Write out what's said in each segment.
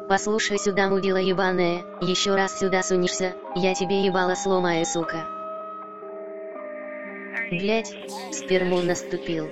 Послушай сюда, мудила ебаная, еще раз сюда сунешься, я тебе ебало сломаю, сука. Блять, сперму наступил.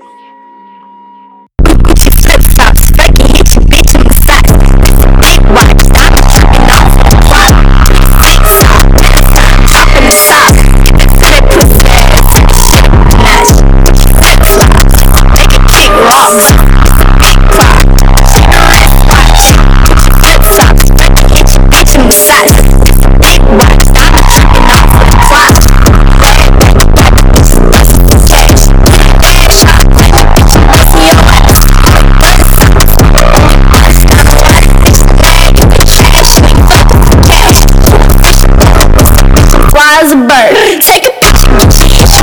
As a bird, take a picture with cheese.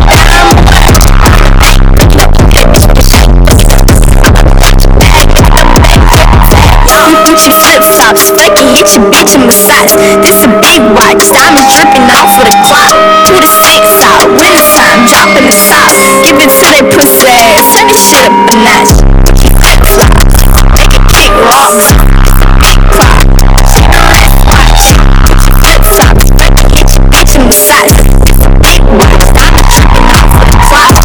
Gucci flip flops, flaky, hit your bitch in massage. This a big watch, diamonds dripping off with a clock. To the 6 out, winter time, dropping the top. Give it to they pussy ass, turn this shit up a notch. Gucci flip flops, make it kick rocks. It's a big clock, she know that's watch. Gucci flip flops, flaky, hit your bitch in massage. This a big watch, diamonds dripping off with a clock.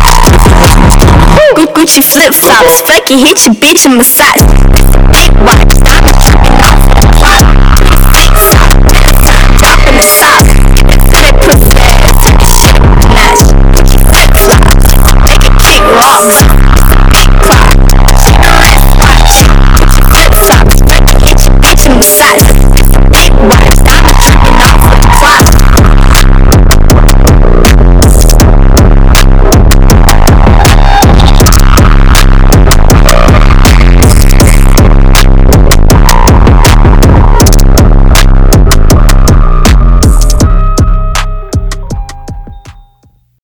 Gucci flip flops, flaky, hit your bitch in massage. Big watch.